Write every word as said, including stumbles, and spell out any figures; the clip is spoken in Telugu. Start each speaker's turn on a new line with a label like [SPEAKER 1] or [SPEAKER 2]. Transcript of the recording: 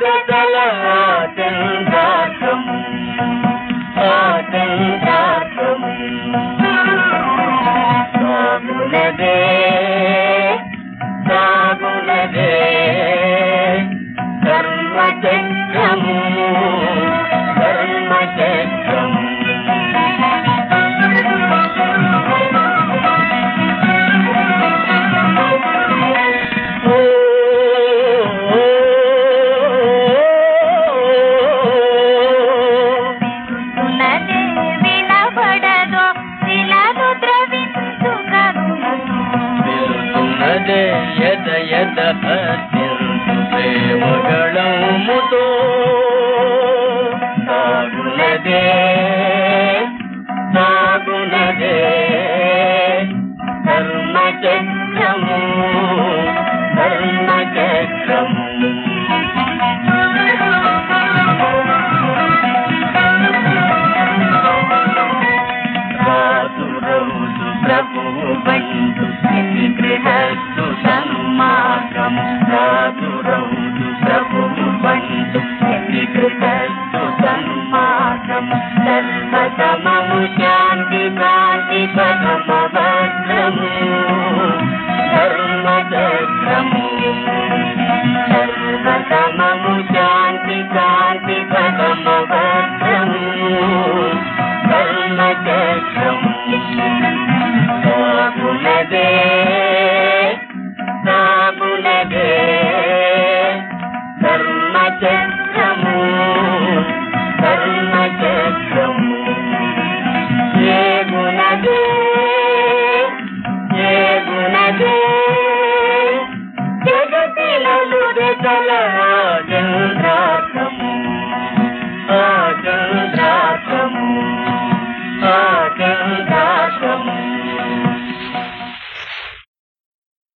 [SPEAKER 1] విడుదల ఆచంద్రార్థం ఆచంద్రార్థం సాగునదే సాగునదే ధర్మచక్రము ధర్మచక్రము యద యద అత్యంత ప్రేమగళముతో సాగునదే సాగునదే ధర్మచక్రము ధర్మచక్రము రాజు రౌజు ప్రభువు బంధు గృహస్థు సన్మార్గము రాజు రౌజు ప్రభువు బంధు గృహస్థు సన్మార్గము సర్వసమము శాంతి కాంతి పరమ భద్రము ధర్మచక్రము సర్వసమము శాంతి కాంతి పరమ భద్రము ధర్మచక్రము సాగునదే సాగునదే ధర్మచక్రము